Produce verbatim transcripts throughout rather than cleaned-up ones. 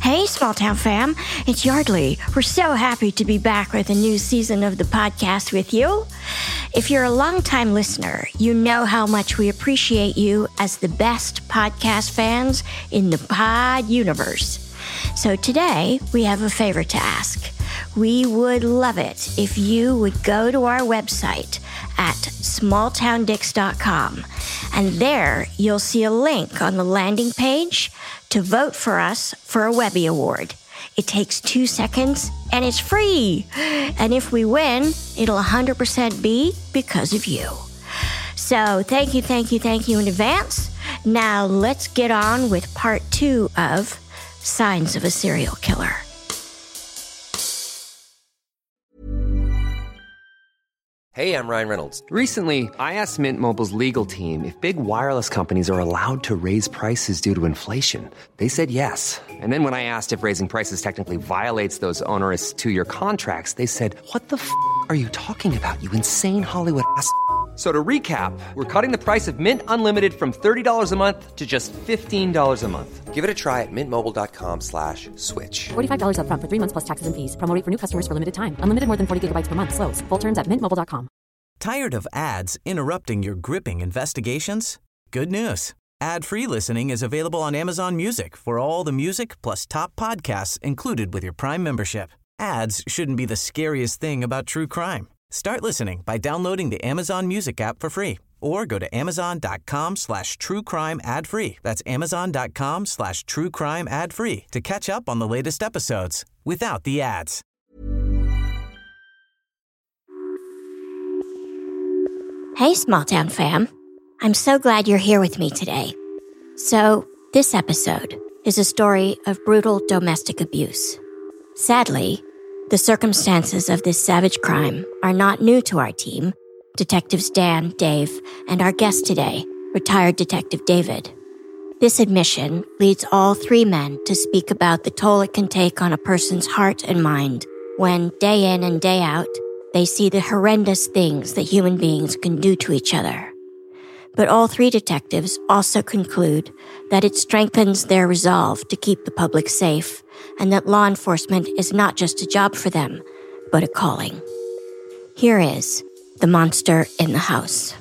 Hey, Small Town fam, it's Yardley. We're so happy to be back with a new season of the podcast with you. If you're a longtime listener, you know how much we appreciate you as the best podcast fans in the pod universe. So today, we have a favor to ask. We would love it if you would go to our website at small town dicks dot com, and there you'll see a link on the landing page to vote for us for a Webby Award. It takes two seconds and it's free. And if we win, it'll one hundred percent be because of you. So thank you, thank you, thank you in advance. Now let's get on with part two of Signs of a Serial Killer. Hey, I'm Ryan Reynolds. Recently, I asked Mint Mobile's legal team if big wireless companies are allowed to raise prices due to inflation. They said yes. And then when I asked if raising prices technically violates those onerous two-year contracts, they said, "What the f*** are you talking about, you insane Hollywood ass f- So to recap, we're cutting the price of Mint Unlimited from thirty dollars a month to just fifteen dollars a month. Give it a try at mintmobile.com slash switch. forty-five dollars up front for three months plus taxes and fees. Promo rate for new customers for limited time. Unlimited more than forty gigabytes per month. Slows full terms at mint mobile dot com. Tired of ads interrupting your gripping investigations? Good news. Ad-free listening is available on Amazon Music for all the music plus top podcasts included with your Prime membership. Ads shouldn't be the scariest thing about true crime. Start listening by downloading the Amazon Music app for free or go to amazon.com slash true crime ad free. That's amazon.com slash true crime ad free to catch up on the latest episodes without the ads. Hey, Small Town fam. I'm so glad you're here with me today. So, this episode is a story of brutal domestic abuse. Sadly, the circumstances of this savage crime are not new to our team, Detectives Dan, Dave, and our guest today, retired Detective David. This admission leads all three men to speak about the toll it can take on a person's heart and mind when, day in and day out, they see the horrendous things that human beings can do to each other. But all three detectives also conclude that it strengthens their resolve to keep the public safe and that law enforcement is not just a job for them, but a calling. Here is The Monster in the House.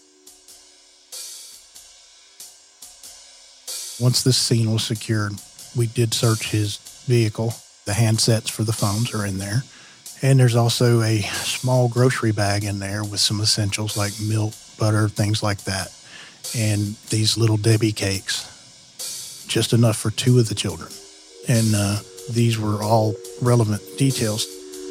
Once this scene was secured, we did search his vehicle. The handsets for the phones are in there. And there's also a small grocery bag in there with some essentials like milk, butter, things like that. And these little Debbie cakes, just enough for two of the children. And uh, these were all relevant details.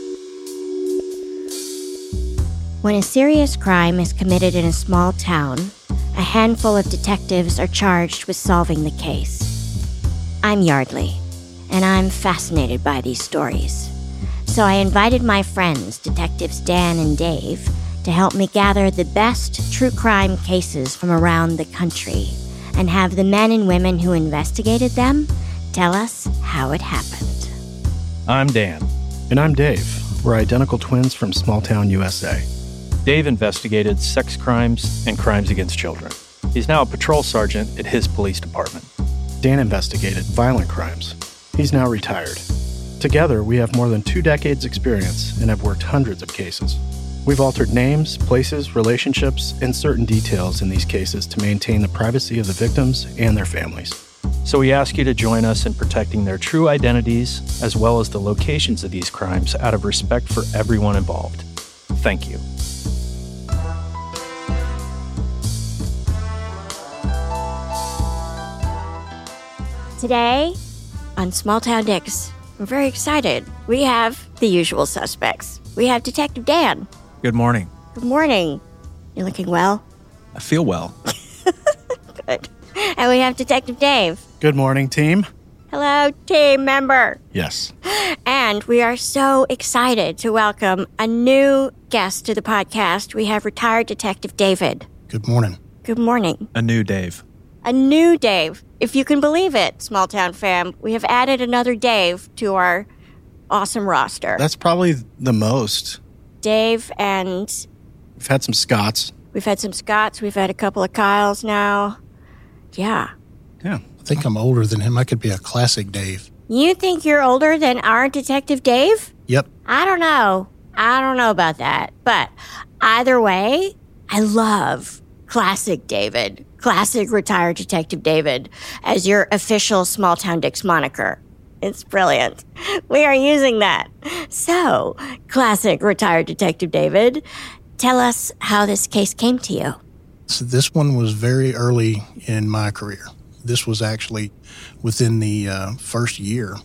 When a serious crime is committed in a small town, a handful of detectives are charged with solving the case. I'm Yardley, and I'm fascinated by these stories. So I invited my friends, Detectives Dan and Dave, to help me gather the best true crime cases from around the country and have the men and women who investigated them tell us how it happened. I'm Dan. And I'm Dave. We're identical twins from small town U S A. Dave investigated sex crimes and crimes against children. He's now a patrol sergeant at his police department. Dan investigated violent crimes. He's now retired. Together, we have more than two decades' experience and have worked hundreds of cases. We've altered names, places, relationships, and certain details in these cases to maintain the privacy of the victims and their families. So we ask you to join us in protecting their true identities as well as the locations of these crimes out of respect for everyone involved. Thank you. Today, on Small Town Dicks, I'm very excited. We have the usual suspects. We have Detective Dan. Good morning. Good morning. You looking well? I feel well. Good. And we have Detective Dave. Good morning, team. Hello, team member. Yes. And we are so excited to welcome a new guest to the podcast. We have retired Detective David. Good morning. Good morning. A new Dave. A new Dave. If you can believe it, Small Town fam, we have added another Dave to our awesome roster. That's probably the most. Dave and... We've had some Scotts. We've had some Scotts. We've had a couple of Kyles now. Yeah. Yeah. I think I'm older than him. I could be a classic Dave. You think you're older than our Detective Dave? Yep. I don't know. I don't know about that. But either way, I love classic David, classic retired Detective David, as your official Small Town Dicks moniker. It's brilliant. We are using that. So, classic retired Detective David, tell us how this case came to you. So this one was very early in my career. This was actually within the uh, first year.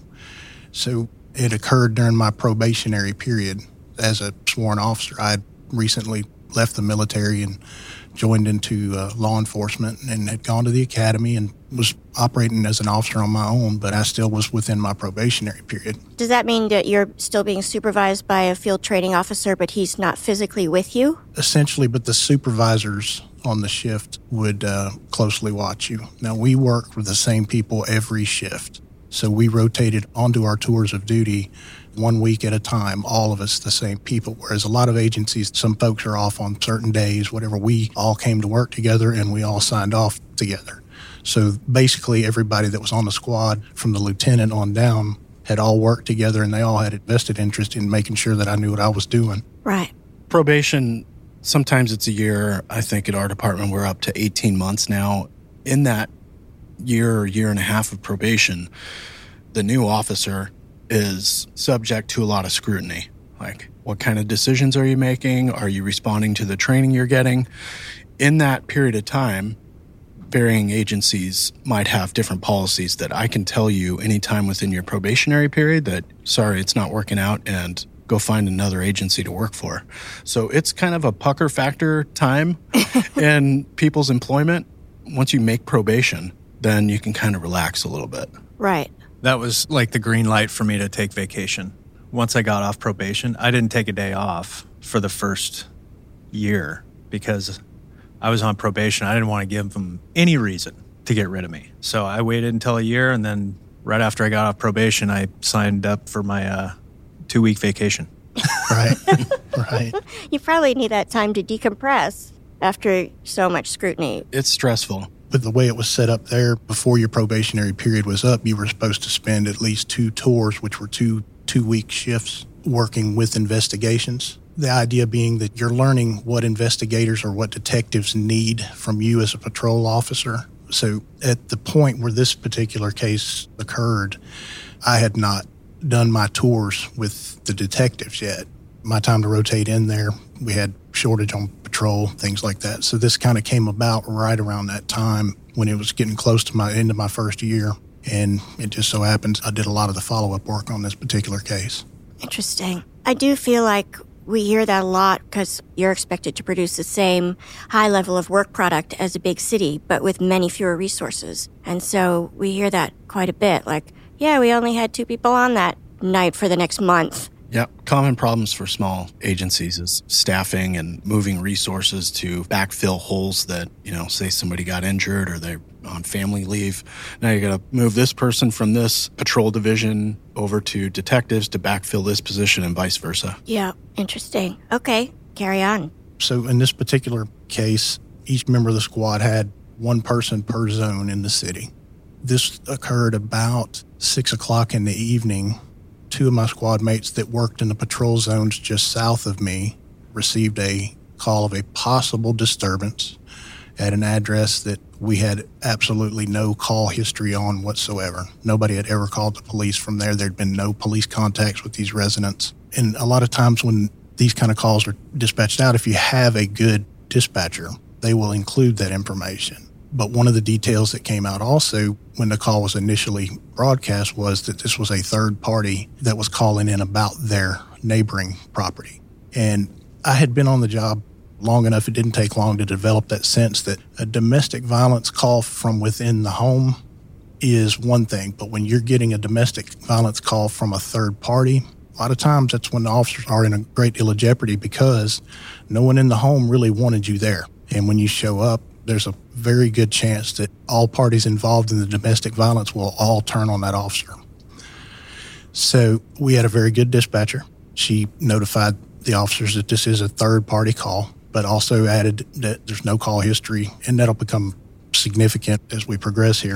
So it occurred during my probationary period as a sworn officer. I had recently left the military and joined into uh, law enforcement and had gone to the academy and was operating as an officer on my own, but I still was within my probationary period. Does that mean that you're still being supervised by a field training officer, but he's not physically with you? Essentially, but the supervisors on the shift would uh, closely watch you. Now, we work with the same people every shift, so we rotated onto our tours of duty one week at a time, all of us the same people, whereas a lot of agencies, some folks are off on certain days, whatever. We all came to work together and we all signed off together. So basically everybody that was on the squad from the lieutenant on down had all worked together and they all had a vested interest in making sure that I knew what I was doing. Right. Probation, sometimes it's a year. I think at our department we're up to eighteen months now. In that year or year and a half of probation, the new officer is subject to a lot of scrutiny. Like, what kind of decisions are you making? Are you responding to the training you're getting? In that period of time, varying agencies might have different policies that I can tell you anytime within your probationary period that, sorry, it's not working out, and go find another agency to work for. So it's kind of a pucker factor time in people's employment. Once you make probation, then you can kind of relax a little bit. Right. That was like the green light for me to take vacation. Once I got off probation, I didn't take a day off for the first year because I was on probation. I didn't want to give them any reason to get rid of me. So I waited until a year, and then right after I got off probation, I signed up for my uh, two-week vacation. Right, right. You probably need that time to decompress after so much scrutiny. It's stressful. But the way it was set up there, before your probationary period was up, you were supposed to spend at least two tours, which were two two-week shifts, working with investigations. The idea being that you're learning what investigators or what detectives need from you as a patrol officer. So at the point where this particular case occurred, I had not done my tours with the detectives yet. My time to rotate in there, we had shortage on patrol, things like that. So this kind of came about right around that time when it was getting close to my end of my first year. And it just so happens I did a lot of the follow-up work on this particular case. Interesting. I do feel like we hear that a lot because you're expected to produce the same high level of work product as a big city, but with many fewer resources. And so we hear that quite a bit. Like, yeah, we only had two people on that night for the next month. Yeah, common problems for small agencies is staffing and moving resources to backfill holes that, you know, say somebody got injured or they're on family leave. Now you got to move this person from this patrol division over to detectives to backfill this position and vice versa. Yeah, interesting. Okay, carry on. So in this particular case, each member of the squad had one person per zone in the city. This occurred about six o'clock in the evening. Two of my squad mates that worked in the patrol zones just south of me received a call of a possible disturbance at an address that we had absolutely no call history on whatsoever. Nobody had ever called the police from there. There'd been no police contacts with these residents. And a lot of times when these kind of calls are dispatched out, if you have a good dispatcher, they will include that information. But one of the details that came out also when the call was initially broadcast was that this was a third party that was calling in about their neighboring property. And I had been on the job long enough, it didn't take long to develop that sense that a domestic violence call from within the home is one thing. But when you're getting a domestic violence call from a third party, a lot of times that's when the officers are in a great deal of jeopardy because no one in the home really wanted you there. And when you show up, there's a very good chance that all parties involved in the domestic violence will all turn on that officer. So we had a very good dispatcher. She notified the officers that this is a third-party call, but also added that there's no call history, and that'll become significant as we progress here.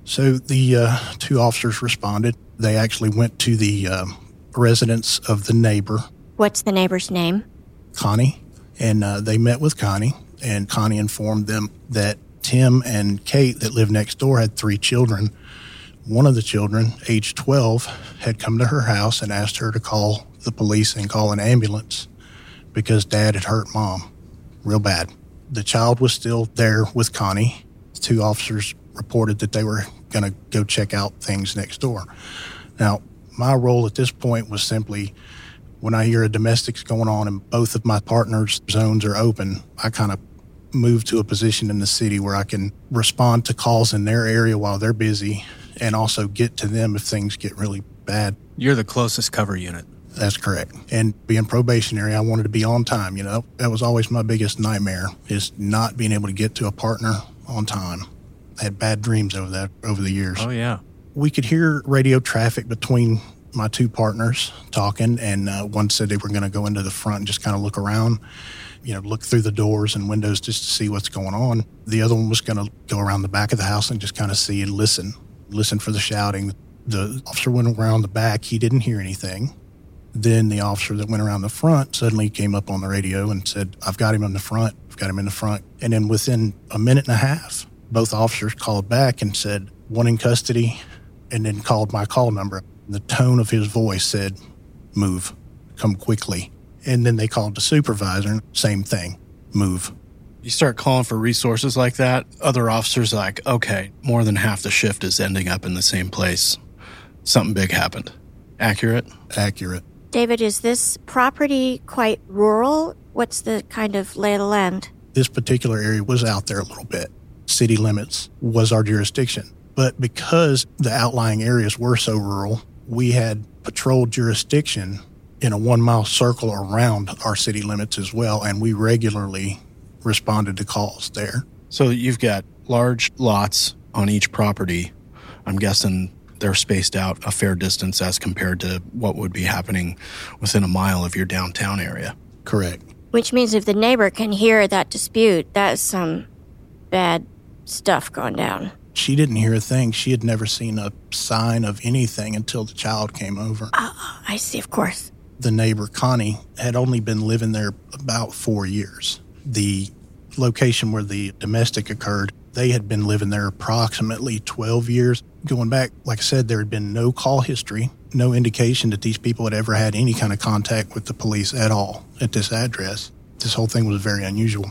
So the uh, two officers responded. They actually went to the uh, residence of the neighbor. What's the neighbor's name? Connie. And uh, they met with Connie, and Connie informed them that Tim and Kate that lived next door had three children. One of the children, age twelve, had come to her house and asked her to call the police and call an ambulance because Dad had hurt Mom real bad. The child was still there with Connie. The two officers reported that they were going to go check out things next door. Now, my role at this point was simply, when I hear a domestic's going on and both of my partners' zones are open, I kind of move to a position in the city where I can respond to calls in their area while they're busy and also get to them if things get really bad. You're the closest cover unit. That's correct. And being probationary, I wanted to be on time. You know, that was always my biggest nightmare, is not being able to get to a partner on time. I had bad dreams over that over the years. Oh, yeah. We could hear radio traffic between my two partners talking, and uh, one said they were going to go into the front and just kind of look around, you know, look through the doors and windows just to see what's going on. The other one was going to go around the back of the house and just kind of see and listen, listen for the shouting. The officer went around the back. He didn't hear anything. Then the officer that went around the front suddenly came up on the radio and said, I've got him in the front. I've got him in the front. And then within a minute and a half, both officers called back and said, one in custody, and then called my call number. The tone of his voice said, move, come quickly. And then they called the supervisor, same thing, move. You start calling for resources like that, other officers are like, okay, more than half the shift is ending up in the same place. Something big happened. Accurate? Accurate. David, is this property quite rural? What's the kind of lay of the land? This particular area was out there a little bit. City limits was our jurisdiction. But because the outlying areas were so rural, we had patrol jurisdiction in a one-mile circle around our city limits as well, and we regularly responded to calls there. So you've got large lots on each property. I'm guessing they're spaced out a fair distance as compared to what would be happening within a mile of your downtown area. Correct. Which means if the neighbor can hear that dispute, that's some bad stuff going down. She didn't hear a thing. She had never seen a sign of anything until the child came over. Oh, I see, of course. The neighbor, Connie, had only been living there about four years. The location where the domestic occurred, they had been living there approximately twelve years. Going back, like I said, there had been no call history, no indication that these people had ever had any kind of contact with the police at all at this address. This whole thing was very unusual.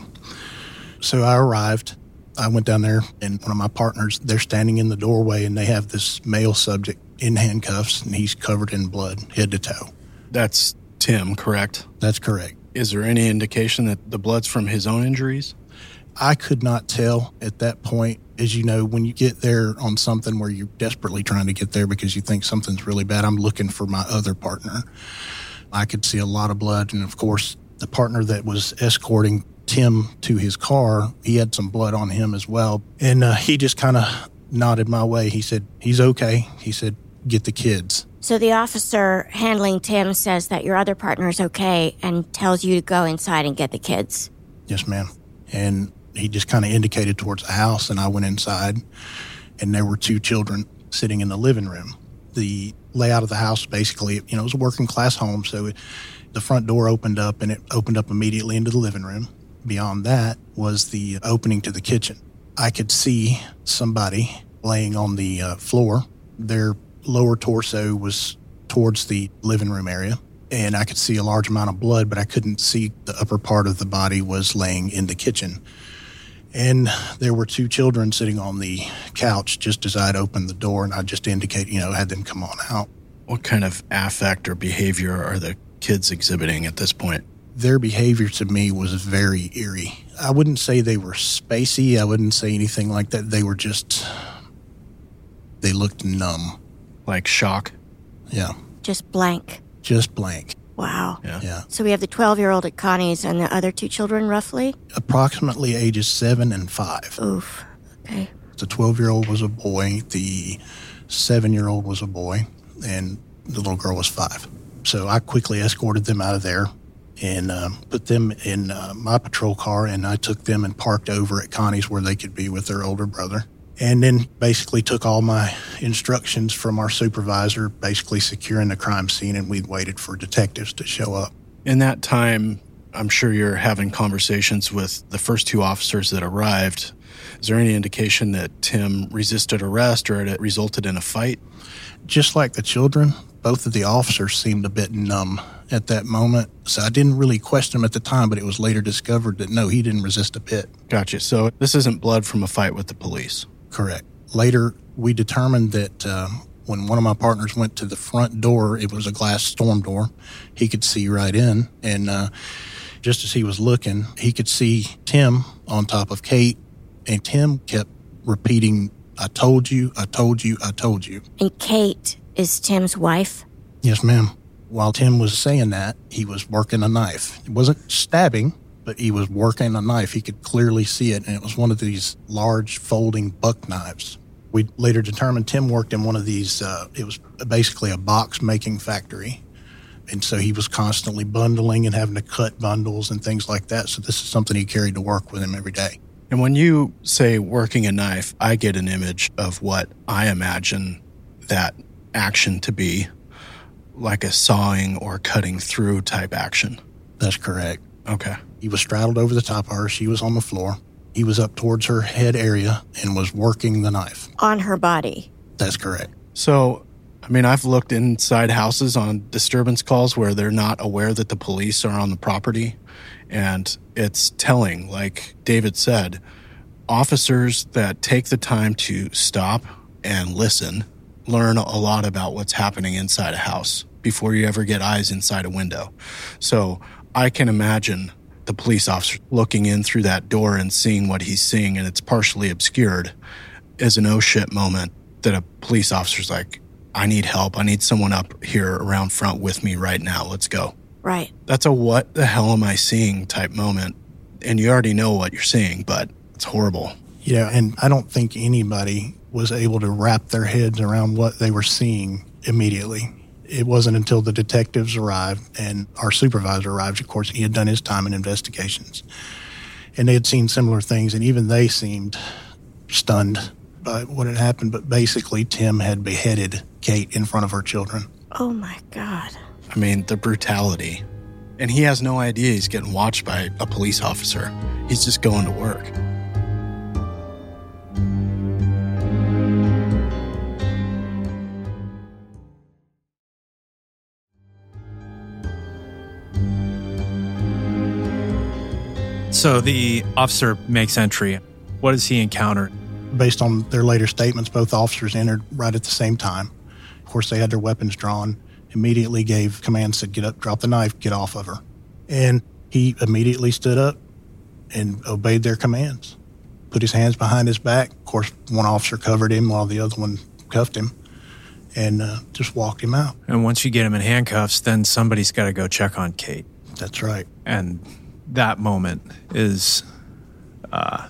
So I arrived. I went down there, and one of my partners, they're standing in the doorway, and they have this male subject in handcuffs, and he's covered in blood, head to toe. That's Tim, correct? That's correct. Is there any indication that the blood's from his own injuries? I could not tell at that point. As you know, when you get there on something where you're desperately trying to get there because you think something's really bad, I'm looking for my other partner. I could see a lot of blood, and of course, the partner that was escorting Tim to his car, he had some blood on him as well. And uh, he just kind of nodded my way. He said, he's okay. He said, get the kids. So the officer handling Tim says that your other partner is okay and tells you to go inside and get the kids. Yes, ma'am. And he just kind of indicated towards the house, and I went inside, and there were two children sitting in the living room. The layout of the house, basically, you know, it was a working class home, so it, the front door opened up, and it opened up immediately into the living room. Beyond that was the opening to the kitchen. I could see somebody laying on the uh, floor. Their lower torso was towards the living room area, and I could see a large amount of blood, but I couldn't see the upper part of the body was laying in the kitchen. And there were two children sitting on the couch just as I'd opened the door, and I just indicated, you know, had them come on out. What kind of affect or behavior are the kids exhibiting at this point? Their behavior to me was very eerie. I wouldn't say they were spacey. I wouldn't say anything like that. They were just, they looked numb. Like shock? Yeah. Just blank. Just blank. Wow. Yeah. Yeah. So we have the twelve-year-old at Connie's and the other two children, roughly? Approximately ages seven and five. Oof. Okay. The twelve-year-old was a boy. The seven-year-old was a boy. And the little girl was five. So I quickly escorted them out of there and uh, put them in uh, my patrol car, and I took them and parked over at Connie's where they could be with their older brother. And then basically took all my instructions from our supervisor, basically securing the crime scene, and we waited for detectives to show up. In that time, I'm sure you're having conversations with the first two officers that arrived. Is there any indication that Tim resisted arrest or it resulted in a fight? Just like the children, both of the officers seemed a bit numb at that moment. So I didn't really question him at the time, but it was later discovered that no, he didn't resist a bit. Gotcha. So this isn't blood from a fight with the police? Correct. Later, we determined that uh, when one of my partners went to the front door, it was a glass storm door. He could see right in. And uh, just as he was looking, he could see Tim on top of Kate. And Tim kept repeating, I told you, I told you, I told you. And Kate is Tim's wife? Yes, ma'am. While Tim was saying that, he was working a knife. It wasn't stabbing, but he was working a knife. He could clearly see it, and it was one of these large folding buck knives. We later determined Tim worked in one of these, uh, it was basically a box-making factory. And so he was constantly bundling and having to cut bundles and things like that. So this is something he carried to work with him every day. And when you say working a knife, I get an image of what I imagine that action to be, like a sawing or cutting through type action. That's correct. Okay. He was straddled over the top of her. She was on the floor. He was up towards her head area and was working the knife. On her body? That's correct. So, I mean, I've looked inside houses on disturbance calls where they're not aware that the police are on the property. And it's telling, like David said, officers that take the time to stop and listen learn a lot about what's happening inside a house before you ever get eyes inside a window. So I can imagine the police officer looking in through that door and seeing what he's seeing, and it's partially obscured, is an oh shit moment that a police officer's like, I need help. I need someone up here around front with me right now. Let's go. Right. That's a what the hell am I seeing type moment. And you already know what you're seeing, but it's horrible. Yeah, and I don't think anybody was able to wrap their heads around what they were seeing immediately. It wasn't until the detectives arrived and our supervisor arrived. Of course, he had done his time in investigations. And they had seen similar things, and even they seemed stunned by what had happened. But basically, Tim had beheaded Kate in front of her children. Oh, my God. I mean, the brutality. And he has no idea he's getting watched by a police officer. He's just going to work. So the officer makes entry. What does he encounter? Based on their later statements, both officers entered right at the same time. Of course, they had their weapons drawn, immediately gave commands, said, get up, drop the knife, get off of her. And he immediately stood up and obeyed their commands, put his hands behind his back. Of course, one officer covered him while the other one cuffed him and uh, just walked him out. And once you get him in handcuffs, then somebody's got to go check on Kate. That's right. And that moment is... Uh,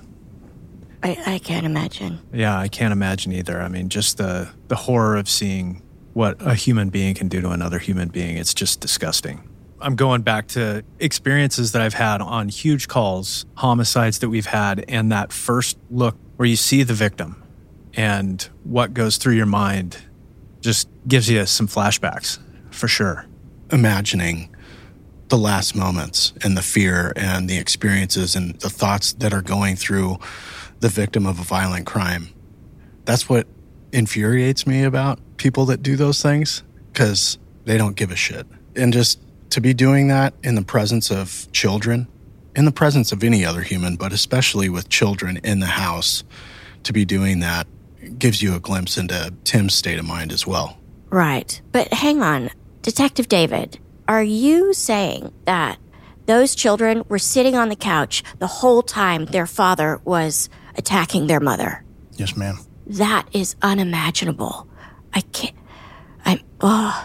I, I can't imagine. Yeah, I can't imagine either. I mean, just the, the horror of seeing what a human being can do to another human being, it's just disgusting. I'm going back to experiences that I've had on huge calls, homicides that we've had, and that first look where you see the victim and what goes through your mind just gives you some flashbacks, for sure. Imagining the last moments and the fear and the experiences and the thoughts that are going through the victim of a violent crime. That's what infuriates me about people that do those things, because they don't give a shit. And just to be doing that in the presence of children, in the presence of any other human, but especially with children in the house, to be doing that gives you a glimpse into Tim's state of mind as well. Right. But hang on, Detective David, are you saying that those children were sitting on the couch the whole time their father was attacking their mother? Yes, ma'am. That is unimaginable. I can't... I'm... Oh.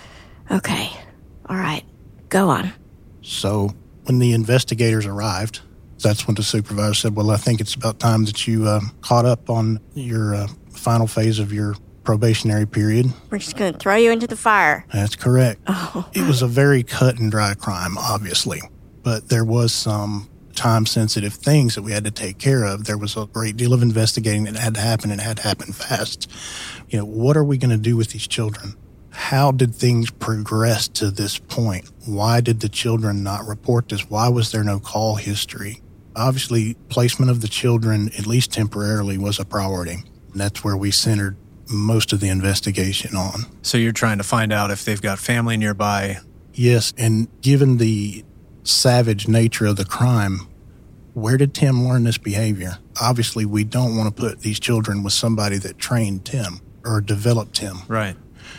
Okay. All right. Go on. So when the investigators arrived, that's when the supervisor said, well, I think it's about time that you uh, caught up on your uh, final phase of your probationary period. We're just going to throw you into the fire. That's correct. Oh. It was a very cut and dry crime, obviously, but there was some time-sensitive things that we had to take care of. There was a great deal of investigating that had to happen, and it had to happen fast. You know, what are we going to do with these children? How did things progress to this point? Why did the children not report this? Why was there no call history? Obviously, placement of the children, at least temporarily, was a priority. And that's where we centered most of the investigation on. So you're trying to find out if they've got family nearby. Yes, and given the savage nature of the crime, where did Tim learn this behavior? Obviously, we don't want to put these children with somebody that trained Tim or developed Tim. Right.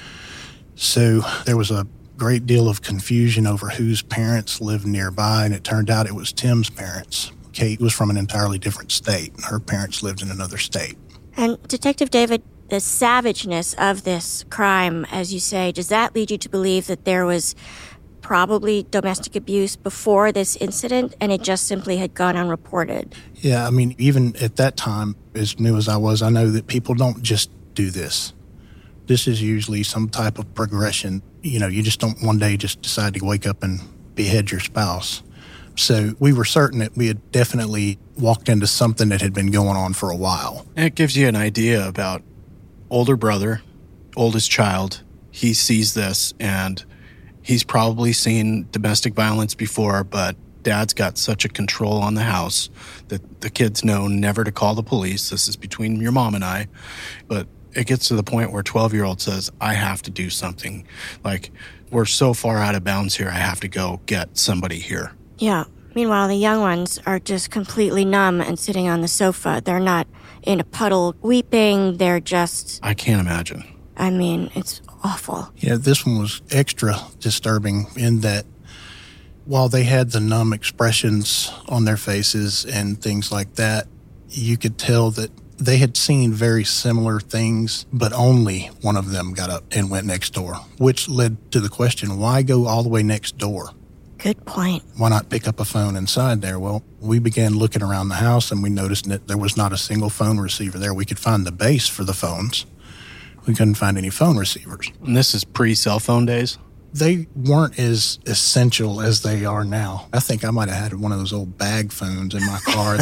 So there was a great deal of confusion over whose parents lived nearby, and it turned out it was Tim's parents. Kate was from an entirely different state. Her parents lived in another state. And Detective David, the savageness of this crime, as you say, does that lead you to believe that there was probably domestic abuse before this incident and it just simply had gone unreported? Yeah, I mean, even at that time, as new as I was, I know that people don't just do this. This is usually some type of progression. You know, you just don't one day just decide to wake up and behead your spouse. So we were certain that we had definitely walked into something that had been going on for a while. And it gives you an idea about older brother, oldest child. He sees this, and he's probably seen domestic violence before, but Dad's got such a control on the house that the kids know never to call the police. This is between your mom and I. But it gets to the point where twelve-year-old says, I have to do something. Like, we're so far out of bounds here, I have to go get somebody here. Yeah. Meanwhile, the young ones are just completely numb and sitting on the sofa. They're not in a puddle weeping. They're just... I can't imagine. I mean, it's awful. Yeah, this one was extra disturbing in that while they had the numb expressions on their faces and things like that, you could tell that they had seen very similar things, but only one of them got up and went next door, which led to the question, why go all the way next door? Good point. Why not pick up a phone inside there? Well, we began looking around the house, and we noticed that there was not a single phone receiver there. We could find the base for the phones. We couldn't find any phone receivers. And this is pre-cell phone days? They weren't as essential as they are now. I think I might have had one of those old bag phones in my car.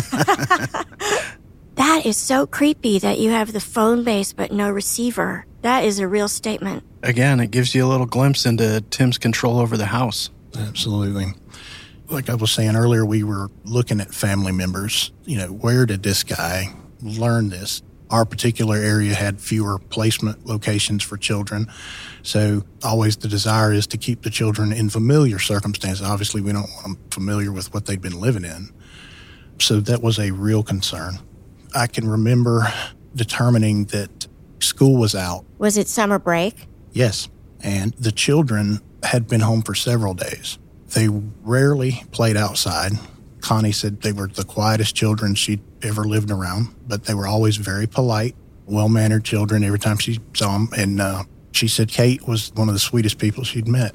That is so creepy that you have the phone base but no receiver. That is a real statement. Again, it gives you a little glimpse into Tim's control over the house. Absolutely. Like I was saying earlier, we were looking at family members. You know, where did this guy learn this? Our particular area had fewer placement locations for children. So always the desire is to keep the children in familiar circumstances. Obviously, we don't want them familiar with what they've been living in. So that was a real concern. I can remember determining that school was out. Was it summer break? Yes. And the children had been home for several days. They rarely played outside. Connie said they were the quietest children she'd ever lived around, but they were always very polite, well-mannered children every time she saw them. And uh, she said Kate was one of the sweetest people she'd met.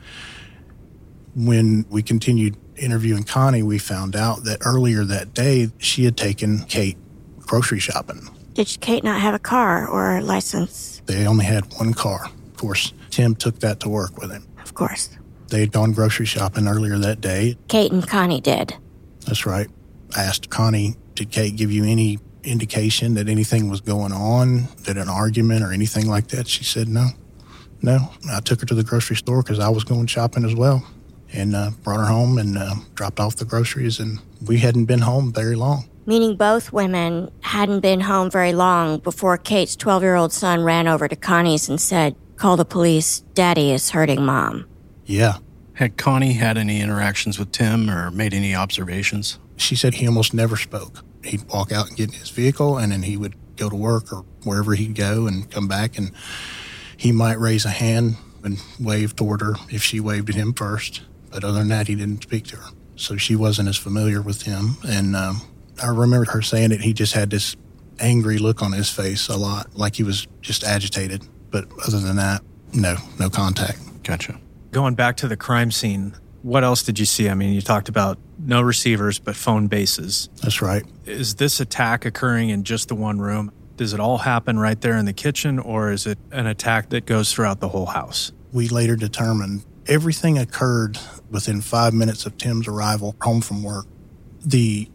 When we continued interviewing Connie, we found out that earlier that day, she had taken Kate grocery shopping. Did Kate not have a car or a license? They only had one car. Of course, Tim took that to work with him. Of course. They had gone grocery shopping earlier that day. Kate and Connie did. That's right. I asked Connie, did Kate give you any indication that anything was going on, that an argument or anything like that? She said no. No. I took her to the grocery store because I was going shopping as well, and uh, brought her home and uh, dropped off the groceries, and we hadn't been home very long. Meaning both women hadn't been home very long before Kate's twelve-year-old son ran over to Connie's and said, call the police, Daddy is hurting Mom. Yeah. Had Connie had any interactions with Tim or made any observations? She said he almost never spoke. He'd walk out and get in his vehicle, and then he would go to work or wherever he'd go and come back, and he might raise a hand and wave toward her if she waved at him first. But other than that, he didn't speak to her. So she wasn't as familiar with him. And um, I remember her saying that he just had this angry look on his face a lot, like he was just agitated. But other than that, no, no contact. Gotcha. Going back to the crime scene, what else did you see? I mean, you talked about no receivers, but phone bases. That's right. Is this attack occurring in just the one room? Does it all happen right there in the kitchen, or is it an attack that goes throughout the whole house? We later determined everything occurred within five minutes of Tim's arrival home from work. The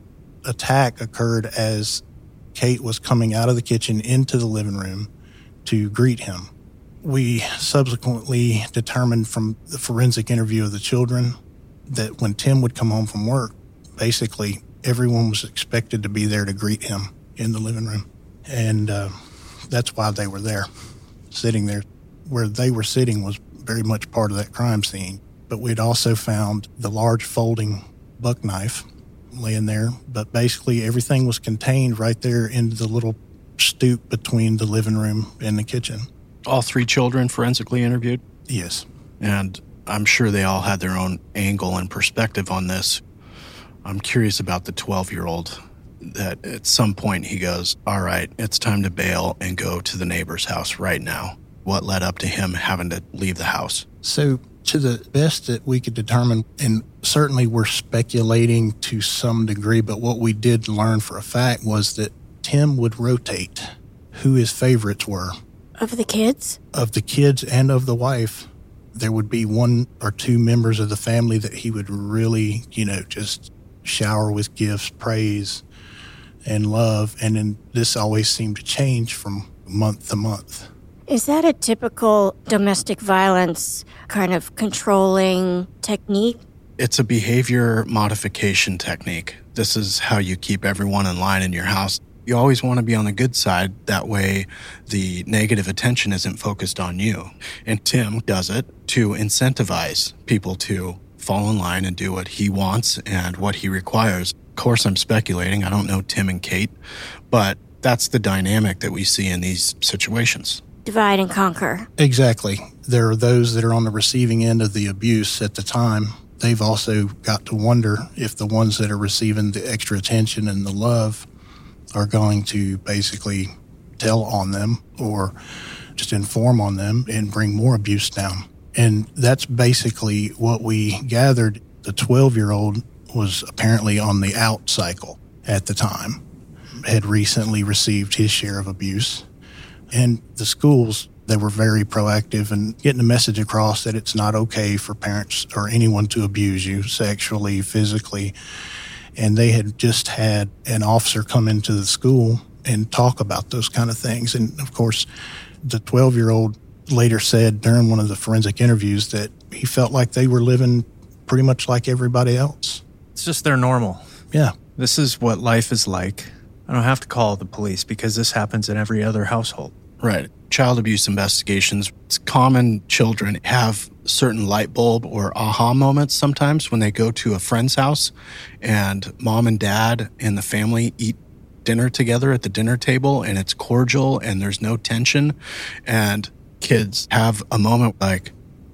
attack occurred as Kate was coming out of the kitchen into the living room to greet him. We subsequently determined from the forensic interview of the children that when Tim would come home from work, basically everyone was expected to be there to greet him in the living room. And uh, that's why they were there, sitting there. Where they were sitting was very much part of that crime scene. But we'd also found the large folding buck knife laying there. But basically everything was contained right there in the little stoop between the living room and the kitchen. All three children forensically interviewed? Yes. And I'm sure they all had their own angle and perspective on this. I'm curious about the twelve-year-old that at some point he goes, all right, it's time to bail and go to the neighbor's house right now. What led up to him having to leave the house? So to the best that we could determine, and certainly we're speculating to some degree, but what we did learn for a fact was that Tim would rotate who his favorites were. Of the kids? Of the kids and of the wife. There would be one or two members of the family that he would really, you know, just shower with gifts, praise, and love. And then this always seemed to change from month to month. Is that a typical domestic violence kind of controlling technique? It's a behavior modification technique. This is how you keep everyone in line in your house. You always want to be on the good side. That way, the negative attention isn't focused on you. And Tim does it to incentivize people to fall in line and do what he wants and what he requires. Of course, I'm speculating. I don't know Tim and Kate, but that's the dynamic that we see in these situations. Divide and conquer. Exactly. There are those that are on the receiving end of the abuse at the time. They've also got to wonder if the ones that are receiving the extra attention and the love are going to basically tell on them or just inform on them and bring more abuse down. And that's basically what we gathered. The twelve-year-old was apparently on the out cycle at the time, had recently received his share of abuse. And the schools, they were very proactive in getting the message across that it's not okay for parents or anyone to abuse you sexually, physically. And they had just had an officer come into the school and talk about those kind of things. And, of course, the twelve-year-old later said during one of the forensic interviews that he felt like they were living pretty much like everybody else. It's just their normal. Yeah. This is what life is like. I don't have to call the police because this happens in every other household. Right. Child abuse investigations, it's common children have certain light bulb or aha moments sometimes when they go to a friend's house and mom and dad and the family eat dinner together at the dinner table and it's cordial and there's no tension and kids have a moment like,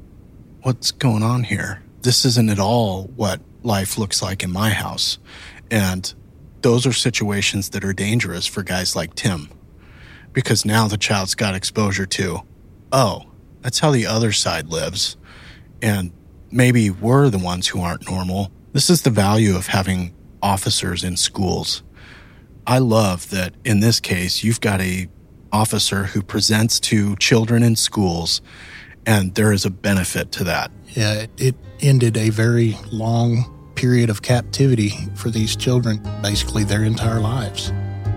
what's going on here? This isn't at all what life looks like in my house. And those are situations that are dangerous for guys like Tim. Because now the child's got exposure to, oh, that's how the other side lives. And maybe we're the ones who aren't normal. This is the value of having officers in schools. I love that in this case, you've got a officer who presents to children in schools, and there is a benefit to that. Yeah, it ended a very long period of captivity for these children, basically their entire lives.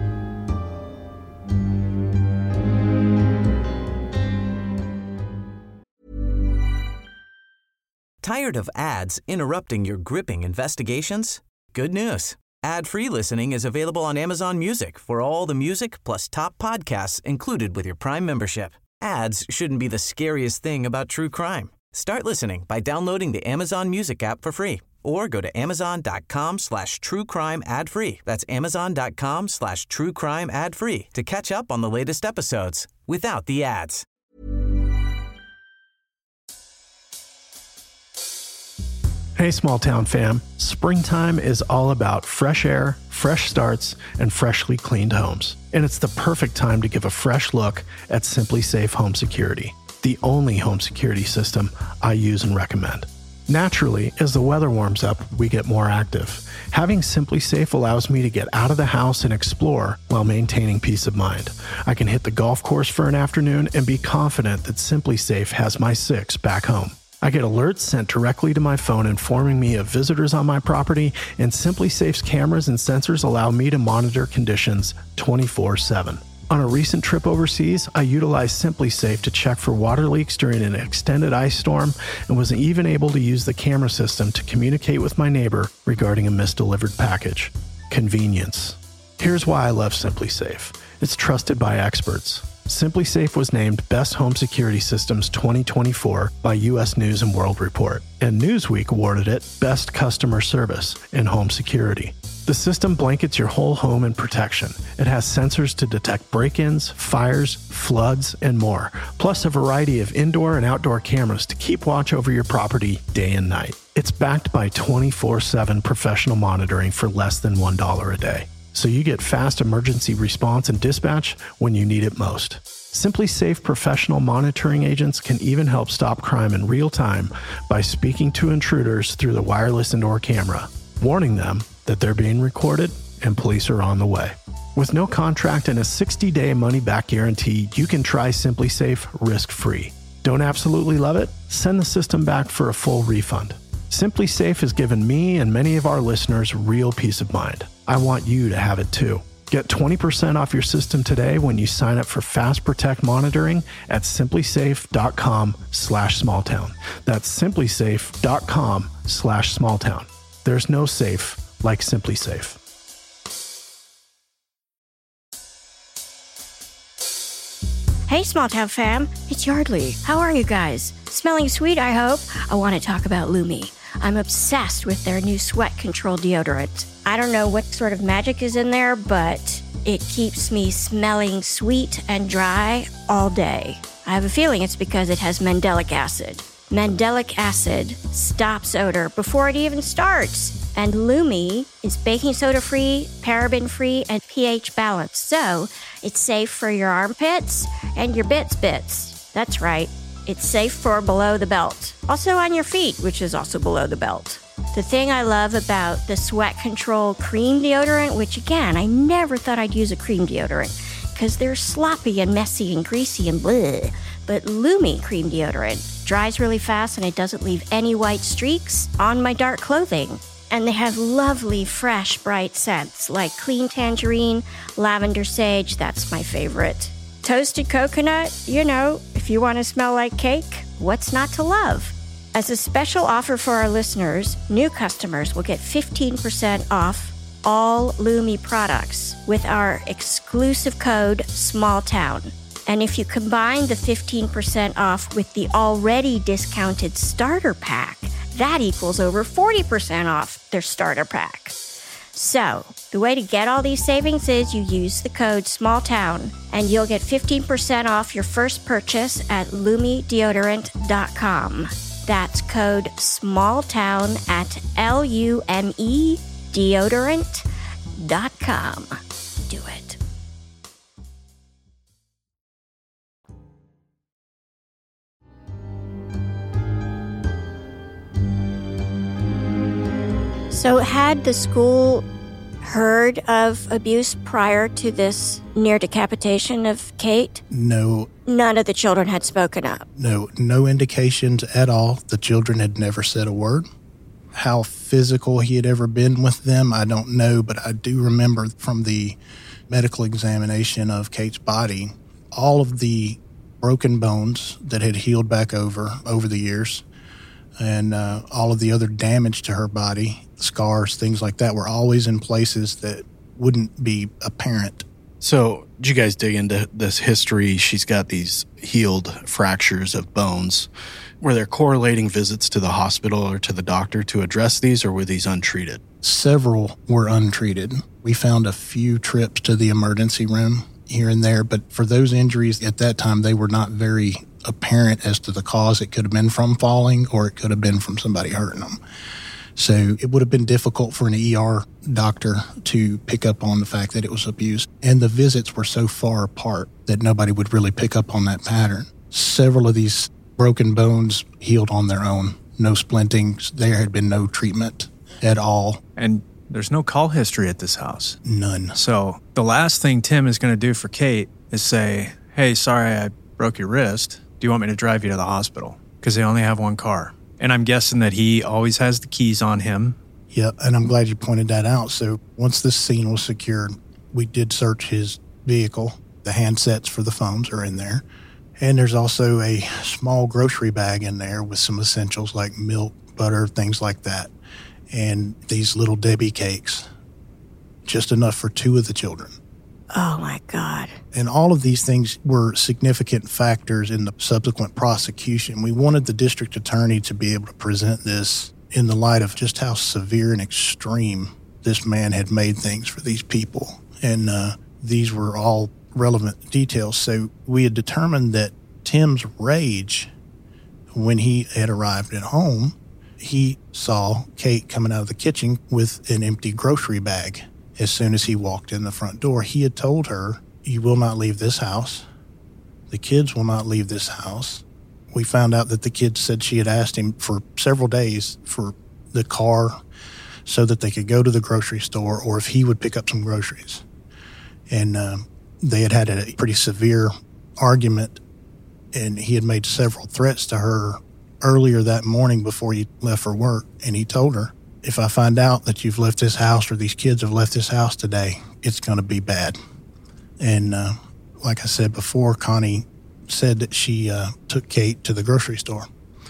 Tired of ads interrupting your gripping investigations? Good news. Ad-free listening is available on Amazon Music for all the music plus top podcasts included with your Prime membership. Ads shouldn't be the scariest thing about true crime. Start listening by downloading the Amazon Music app for free or go to amazon.com slash true crime ad free. That's amazon.com slash true crime ad free to catch up on the latest episodes without the ads. Hey, small town fam. Springtime is all about fresh air, fresh starts, and freshly cleaned homes. And it's the perfect time to give a fresh look at Simply Safe Home Security, the only home security system I use and recommend. Naturally, as the weather warms up, we get more active. Having Simply Safe allows me to get out of the house and explore while maintaining peace of mind. I can hit the golf course for an afternoon and be confident that Simply Safe has my six back home. I get alerts sent directly to my phone informing me of visitors on my property, and SimpliSafe's cameras and sensors allow me to monitor conditions twenty-four seven. On a recent trip overseas, I utilized SimpliSafe to check for water leaks during an extended ice storm and was even able to use the camera system to communicate with my neighbor regarding a misdelivered package. Convenience. Here's why I love SimpliSafe. It's trusted by experts. SimpliSafe was named Best Home Security Systems twenty twenty-four by U S News and World Report, and Newsweek awarded it Best Customer Service in Home Security. The system blankets your whole home in protection. It has sensors to detect break-ins, fires, floods, and more, plus a variety of indoor and outdoor cameras to keep watch over your property day and night. It's backed by twenty-four seven professional monitoring for less than one dollar a day. So you get fast emergency response and dispatch when you need it most. SimpliSafe professional monitoring agents can even help stop crime in real time by speaking to intruders through the wireless indoor camera, warning them that they're being recorded and police are on the way. With no contract and a sixty-day money-back guarantee, you can try SimpliSafe risk-free. Don't absolutely love it? Send the system back for a full refund. SimpliSafe has given me and many of our listeners real peace of mind. I want you to have it too. Get twenty percent off your system today when you sign up for Fast Protect monitoring at simplisafe.com slash smalltown. That's simplisafe.com slash smalltown. There's no safe like SimpliSafe. Hey, Small Town fam, it's Yardley. How are you guys? Smelling sweet, I hope. I want to talk about Lumi. I'm obsessed with their new sweat control deodorant. I don't know what sort of magic is in there, but it keeps me smelling sweet and dry all day. I have a feeling it's because it has mandelic acid. Mandelic acid stops odor before it even starts. And Lumi is baking soda free, paraben free, and pH balanced. So it's safe for your armpits and your bits bits. That's right. It's safe for below the belt. Also on your feet, which is also below the belt. The thing I love about the Sweat Control Cream Deodorant, which again, I never thought I'd use a cream deodorant because they're sloppy and messy and greasy and bleh. But Lumi Cream Deodorant dries really fast and it doesn't leave any white streaks on my dark clothing. And they have lovely, fresh, bright scents like clean tangerine, lavender sage, that's my favorite. Toasted coconut, you know, if you want to smell like cake, what's not to love? As a special offer for our listeners, new customers will get fifteen percent off all Lumi products with our exclusive code SMALLTOWN. And if you combine the fifteen percent off with the already discounted starter pack, that equals over forty percent off their starter pack. So, the way to get all these savings is you use the code SMALLTOWN and you'll get fifteen percent off your first purchase at lumi deodorant dot com. That's code SMALLTOWN at L U M E deodorant dot com. Do it. So had the school heard of abuse prior to this near decapitation of Kate? No. None of the children had spoken up? No, no indications at all. The children had never said a word. How physical he had ever been with them, I don't know, but I do remember from the medical examination of Kate's body, all of the broken bones that had healed back over over the years and uh, all of the other damage to her body, scars, things like that, were always in places that wouldn't be apparent. So, did you guys dig into this history? She's got these healed fractures of bones. Were there correlating visits to the hospital or to the doctor to address these, or were these untreated? Several were untreated. We found a few trips to the emergency room here and there, but for those injuries at that time, they were not very apparent as to the cause. It could have been from falling or it could have been from somebody hurting them. So it would have been difficult for an E R doctor to pick up on the fact that it was abuse. And the visits were so far apart that nobody would really pick up on that pattern. Several of these broken bones healed on their own. No splinting. There had been no treatment at all. And there's no call history at this house. None. So the last thing Tim is going to do for Kate is say, hey, sorry, I broke your wrist. Do you want me to drive you to the hospital? because they only have one car. And I'm guessing that he always has the keys on him. Yep, and I'm glad you pointed that out. So once this scene was secured, we did search his vehicle. The handsets for the phones are in there. And there's also a small grocery bag in there with some essentials like milk, butter, things like that. And these little Debbie cakes, just enough for two of the children. Oh, my God. And all of these things were significant factors in the subsequent prosecution. We wanted the district attorney to be able to present this in the light of just how severe and extreme this man had made things for these people. And uh, these were all relevant details. So we had determined that Tim's rage, when he had arrived at home, he saw Kate coming out of the kitchen with an empty grocery bag. As soon as he walked in the front door, he had told her, "You will not leave this house. The kids will not leave this house." We found out that the kids said she had asked him for several days for the car so that they could go to the grocery store or if he would pick up some groceries. And um, they had had a pretty severe argument, and he had made several threats to her earlier that morning before he left for work. And he told her, "If I find out that you've left this house or these kids have left this house today, it's going to be bad." And uh, like I said before, Connie said that she uh, took Kate to the grocery store.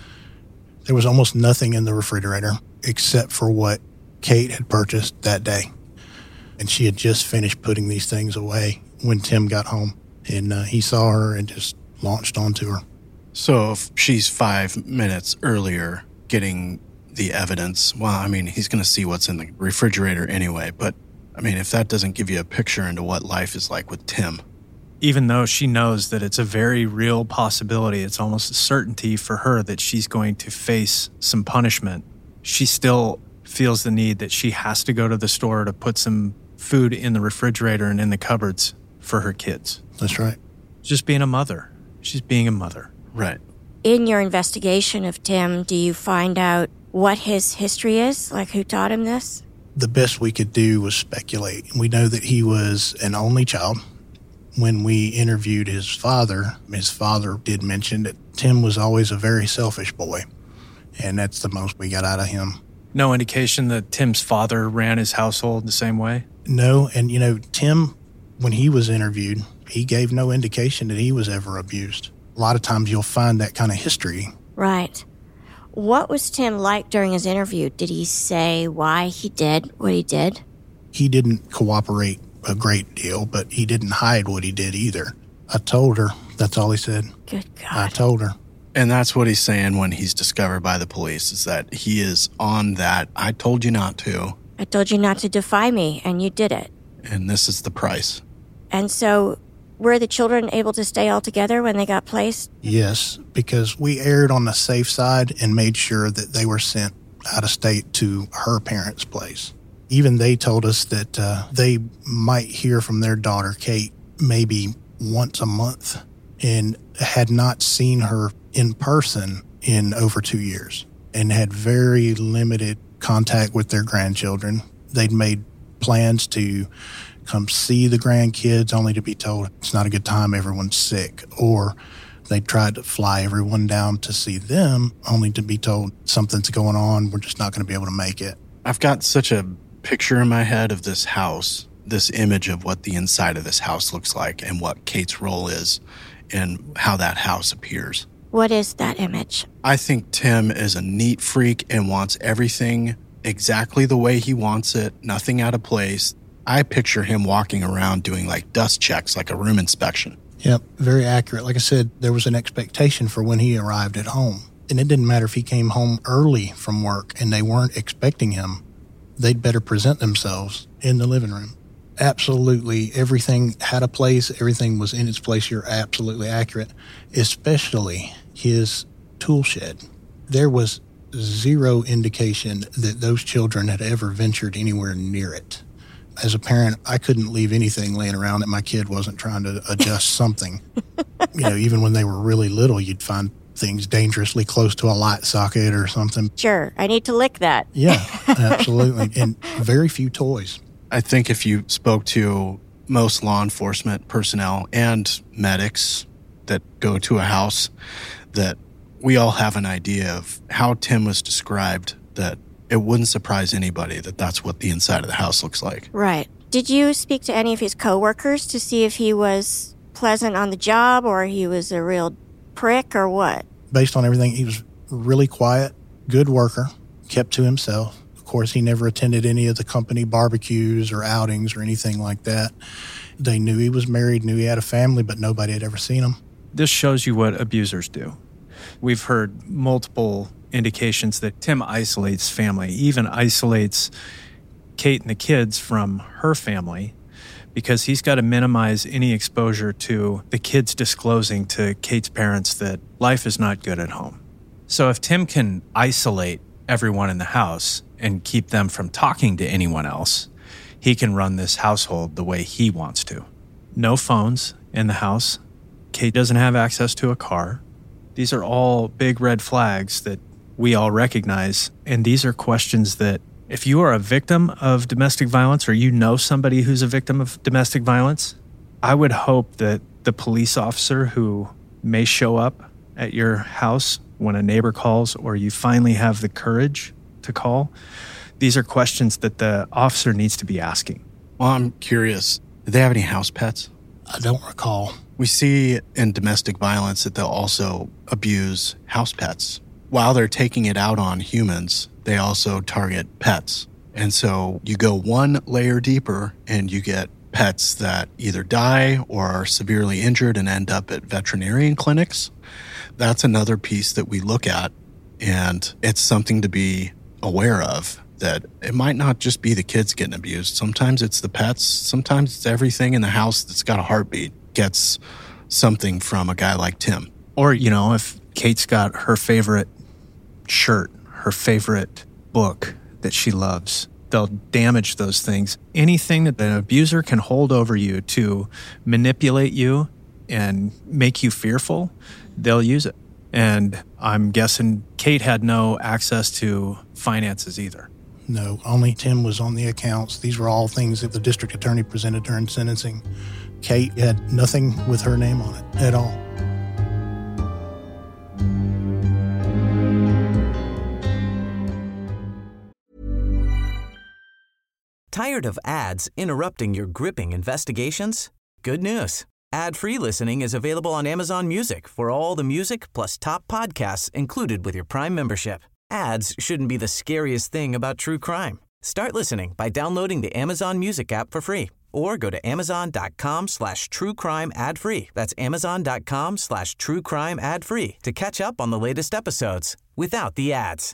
There was almost nothing in the refrigerator except for what Kate had purchased that day. And she had just finished putting these things away when Tim got home. And uh, he saw her and just launched onto her. So if she's five minutes earlier getting the evidence, well, I mean, he's going to see what's in the refrigerator anyway. But, I mean, if that doesn't give you a picture into what life is like with Tim. Even though she knows that it's a very real possibility, it's almost a certainty for her that she's going to face some punishment, she still feels the need that she has to go to the store to put some food in the refrigerator and in the cupboards for her kids. That's right. Just being a mother. She's being a mother. Right. In your investigation of Tim, do you find out what his history is? Like, who taught him this? The best we could do was speculate. We know that he was an only child. When we interviewed his father, his father did mention that Tim was always a very selfish boy, and that's the most we got out of him. No indication that Tim's father ran his household the same way? No, and you know, Tim, when he was interviewed, he gave no indication that he was ever abused. A lot of times you'll find that kind of history. Right. What was Tim like during his interview? Did he say why he did what he did? He didn't cooperate a great deal, but he didn't hide what he did either. I told her. That's all he said. Good God. I told her. And that's what he's saying when he's discovered by the police, is that he is on that, I told you not to. I told you not to defy me, and you did it. And this is the price. And so, were the children able to stay all together when they got placed? Yes, because we erred on the safe side and made sure that they were sent out of state to her parents' place. Even they told us that uh, they might hear from their daughter, Kate, maybe once a month, and had not seen her in person in over two years and had very limited contact with their grandchildren. They'd made plans to come see the grandkids only to be told it's not a good time, everyone's sick. Or they tried to fly everyone down to see them only to be told something's going on, we're just not going to be able to make it. I've got such a picture in my head of this house, this image of what the inside of this house looks like and what Kate's role is and how that house appears. What is that image? I think Tim is a neat freak and wants everything exactly the way he wants it, nothing out of place. I picture him walking around doing like dust checks, like a room inspection. Yep, very accurate. Like I said, there was an expectation for when he arrived at home. And it didn't matter if he came home early from work and they weren't expecting him. They'd better present themselves in the living room. Absolutely, everything had a place. Everything was in its place. You're absolutely accurate, especially his tool shed. There was zero indication that those children had ever ventured anywhere near it. As a parent, I couldn't leave anything laying around that my kid wasn't trying to adjust something. You know, even when they were really little, you'd find things dangerously close to a light socket or something. Sure, I need to lick that. Yeah, absolutely. And very few toys. I think if you spoke to most law enforcement personnel and medics that go to a house, that we all have an idea of how Tim was described, that it wouldn't surprise anybody that that's what the inside of the house looks like. Right. Did you speak to any of his coworkers to see if he was pleasant on the job or he was a real prick or what? Based on everything, he was really quiet, good worker, kept to himself. Of course, he never attended any of the company barbecues or outings or anything like that. They knew he was married, knew he had a family, but nobody had ever seen him. This shows you what abusers do. We've heard multiple indications that Tim isolates family, even isolates Kate and the kids from her family, because he's got to minimize any exposure to the kids disclosing to Kate's parents that life is not good at home. So if Tim can isolate everyone in the house and keep them from talking to anyone else, he can run this household the way he wants to. No phones in the house. Kate doesn't have access to a car. These are all big red flags that we all recognize, and these are questions that if you are a victim of domestic violence or you know somebody who's a victim of domestic violence, I would hope that the police officer who may show up at your house when a neighbor calls or you finally have the courage to call, these are questions that the officer needs to be asking. Well, I'm curious, do they have any house pets? I don't recall. We see in domestic violence that they'll also abuse house pets. While they're taking it out on humans, they also target pets. And so you go one layer deeper and you get pets that either die or are severely injured and end up at veterinarian clinics. That's another piece that we look at, and it's something to be aware of, that it might not just be the kids getting abused. Sometimes it's the pets. Sometimes it's everything in the house that's got a heartbeat gets something from a guy like Tim. Or, you know, if Kate's got her favorite shirt, her favorite book that she loves, they'll damage those things. Anything that the abuser can hold over you to manipulate you and make you fearful, they'll use it. And I'm guessing Kate had no access to finances either. No, only Tim was on the accounts. These were all things that the district attorney presented during sentencing. Kate had nothing with her name on it at all. Tired of ads interrupting your gripping investigations? Good news. Ad-free listening is available on Amazon Music for all the music plus top podcasts included with your Prime membership. Ads shouldn't be the scariest thing about true crime. Start listening by downloading the Amazon Music app for free or go to amazon.com slash true crime ad free. That's amazon.com slash true crime ad free to catch up on the latest episodes without the ads.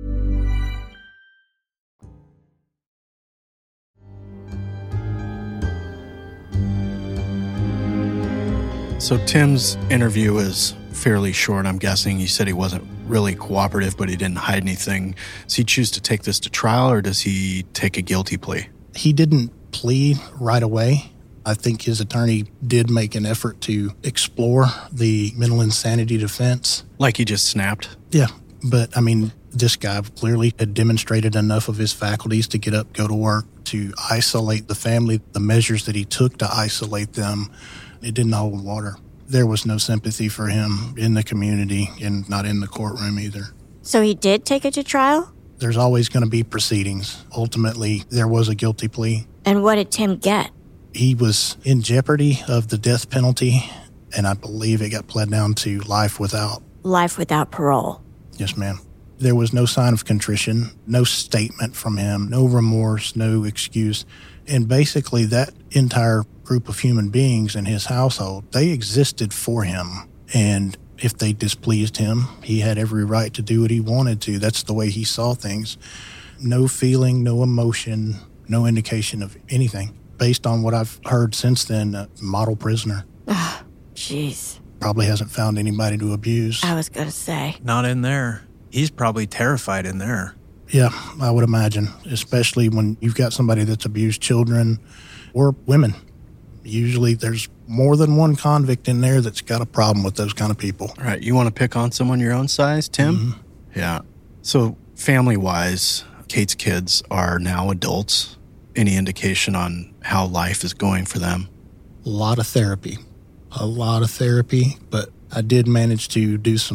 So Tim's interview is fairly short, I'm guessing. You said he wasn't really cooperative, but he didn't hide anything. Does he choose to take this to trial, or does he take a guilty plea? He didn't plead right away. I think his attorney did make an effort to explore the mental insanity defense. Like he just snapped? Yeah, but I mean, this guy clearly had demonstrated enough of his faculties to get up, go to work, to isolate the family. The measures that he took to isolate them, it didn't hold water. There was no sympathy for him in the community and not in the courtroom either. So he did take it to trial? There's always going to be proceedings. Ultimately, there was a guilty plea. And what did Tim get? He was in jeopardy of the death penalty, and I believe it got pled down to life without. Life without parole. Yes, ma'am. There was no sign of contrition, no statement from him, no remorse, no excuse. And basically that entire group of human beings in his household, they existed for him. And if they displeased him, he had every right to do what he wanted to. That's the way he saw things. No feeling, no emotion, no indication of anything. Based on what I've heard since then, a model prisoner. Ah, jeez. Probably hasn't found anybody to abuse. I was going to say. Not in there. He's probably terrified in there. Yeah, I would imagine, especially when you've got somebody that's abused children or women. Usually there's more than one convict in there that's got a problem with those kind of people. All right, you want to pick on someone your own size, Tim? Mm-hmm. Yeah. So family-wise, Kate's kids are now adults. Any indication on how life is going for them? A lot of therapy. A lot of therapy, but I did manage to do some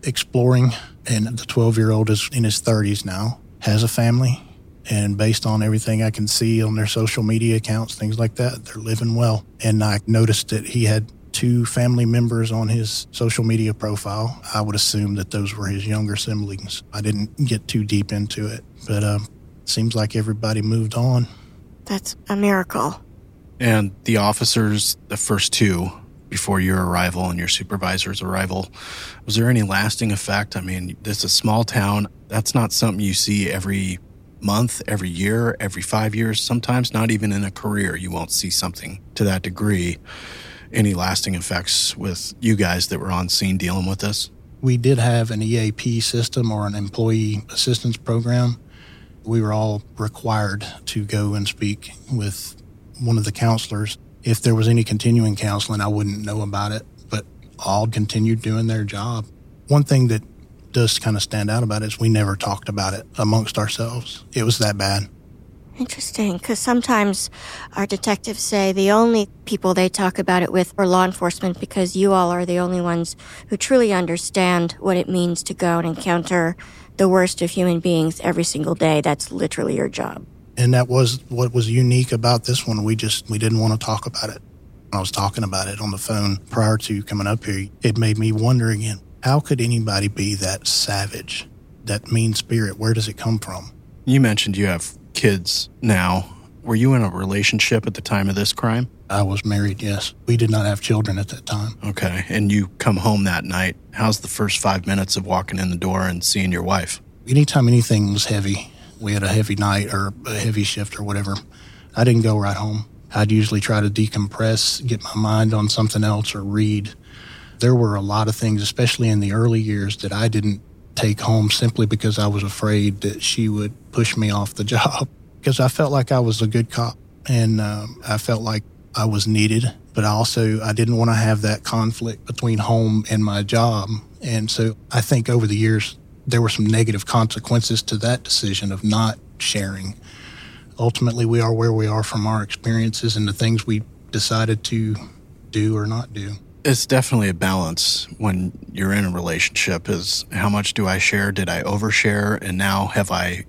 exploring, and the twelve-year-old is in his thirties now, has a family, and based on everything I can see on their social media accounts, things like that, they're living well. And I noticed that he had two family members on his social media profile. I would assume that those were his younger siblings. I didn't get too deep into it, but um, seems like everybody moved on. That's a miracle. And the officers, the first two, before your arrival and your supervisor's arrival, was there any lasting effect? I mean, this is a small town. That's not something you see every month, every year, every five years. Sometimes not even in a career, you won't see something to that degree. Any lasting effects with you guys that were on scene dealing with this? We did have an E A P system, or an employee assistance program. We were all required to go and speak with one of the counselors. If there was any continuing counseling, I wouldn't know about it, but all continued doing their job. One thing that does kind of stand out about it is we never talked about it amongst ourselves. It was that bad. Interesting, because sometimes our detectives say the only people they talk about it with are law enforcement, because you all are the only ones who truly understand what it means to go and encounter the worst of human beings every single day. That's literally your job. And that was what was unique about this one. We just, we didn't want to talk about it. When I was talking about it on the phone prior to coming up here, it made me wonder again, how could anybody be that savage, that mean spirit? Where does it come from? You mentioned you have kids now. Were you in a relationship at the time of this crime? I was married, yes. We did not have children at that time. Okay. And you come home that night. How's the first five minutes of walking in the door and seeing your wife? Anytime anything was heavy, we had a heavy night or a heavy shift or whatever, I didn't go right home. I'd usually try to decompress, get my mind on something else, or read. There were a lot of things, especially in the early years, that I didn't take home simply because I was afraid that she would push me off the job, because I felt like I was a good cop, and um, I felt like I was needed, but also I didn't want to have that conflict between home and my job. And so I think over the years, there were some negative consequences to that decision of not sharing. Ultimately, we are where we are from our experiences and the things we decided to do or not do. It's definitely a balance when you're in a relationship, is how much do I share? Did I overshare? And now have I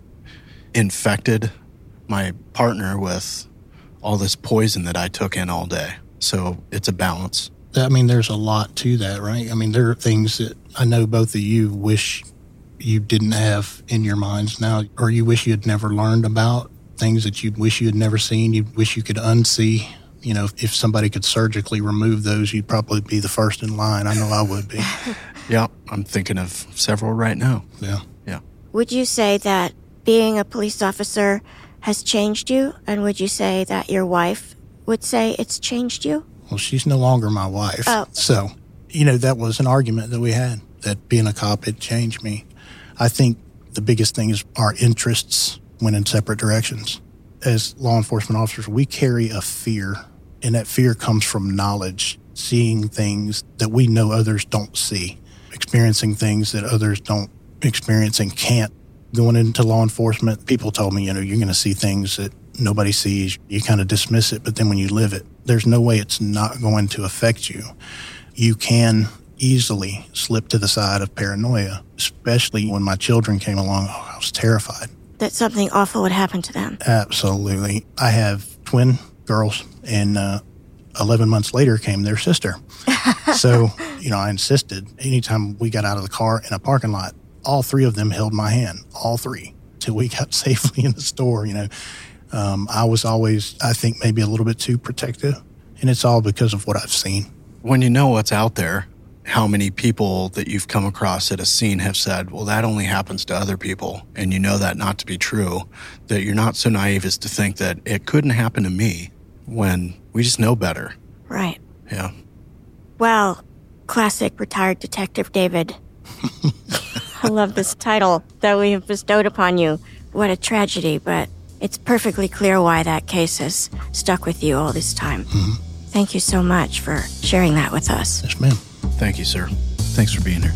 infected my partner with all this poison that I took in all day? So it's a balance. I mean, there's a lot to that, right? I mean, there are things that I know both of you wish you didn't have in your minds now, or you wish you had never learned about, things that you wish you had never seen, you wish you could unsee. You know, if somebody could surgically remove those, you'd probably be the first in line. I know I would be. Yeah, I'm thinking of several right now. Yeah. Yeah. Would you say that being a police officer has changed you? And would you say that your wife would say it's changed you? Well, she's no longer my wife. Oh. So, you know, that was an argument that we had, that being a cop had changed me. I think the biggest thing is our interests went in separate directions. As law enforcement officers, we carry a fear, and that fear comes from knowledge, seeing things that we know others don't see, experiencing things that others don't experience and can't. Going into law enforcement, people told me, you know, you're going to see things that nobody sees. You kind of dismiss it, but then when you live it, there's no way it's not going to affect you. You can easily slip to the side of paranoia, especially when my children came along. Oh, I was terrified. That something awful would happen to them. Absolutely. I have twin girls, and uh, eleven months later came their sister. So, you know, I insisted anytime we got out of the car in a parking lot, all three of them held my hand, all three, till we got safely in the store. You know, um, I was always, I think, maybe a little bit too protective, and it's all because of what I've seen. When you know what's out there, how many people that you've come across at a scene have said, well, that only happens to other people, and you know that not to be true, that you're not so naive as to think that it couldn't happen to me, when we just know better. Right. Yeah. Well, classic retired detective David. I love this title that we have bestowed upon you. What a tragedy, but it's perfectly clear why that case has stuck with you all this time. Mm-hmm. Thank you so much for sharing that with us. Yes, ma'am. Thank you, sir. Thanks for being here.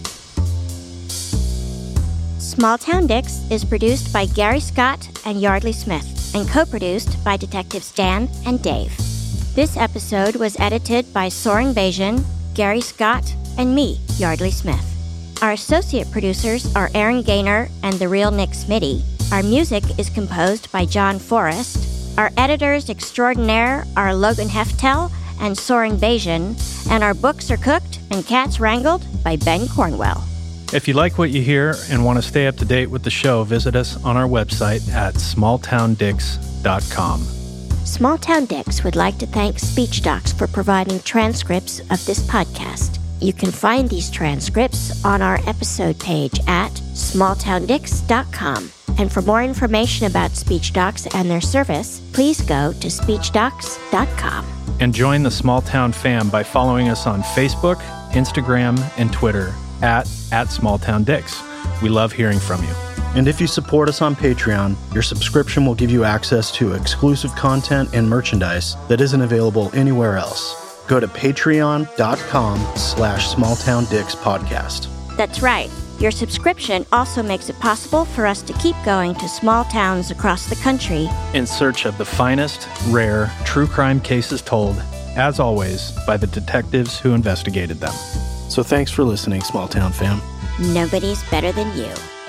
Small Town Dicks is produced by Gary Scott and Yardley Smith and co-produced by Detectives Dan and Dave. This episode was edited by Soren Bajan, Gary Scott, and me, Yardley Smith. Our associate producers are Aaron Gaynor and The Real Nick Smitty. Our music is composed by John Forrest. Our editors extraordinaire are Logan Heftel and Soren Bajan, and our books are cooked and cats wrangled by Ben Cornwell. If you like what you hear and want to stay up to date with the show, visit us on our website at small town dicks dot com. Small Town Dicks would like to thank SpeechDocs for providing transcripts of this podcast. You can find these transcripts on our episode page at small town dicks dot com. And for more information about SpeechDocs and their service, please go to speech docs dot com. And join the Small Town fam by following us on Facebook, Instagram, and Twitter at, at Small Town Dicks. We love hearing from you. And if you support us on Patreon, your subscription will give you access to exclusive content and merchandise that isn't available anywhere else. Go to patreon.com slash smalltowndickspodcast. That's right. Your subscription also makes it possible for us to keep going to small towns across the country in search of the finest, rare, true crime cases told, as always, by the detectives who investigated them. So thanks for listening, Small Town fam. Nobody's better than you.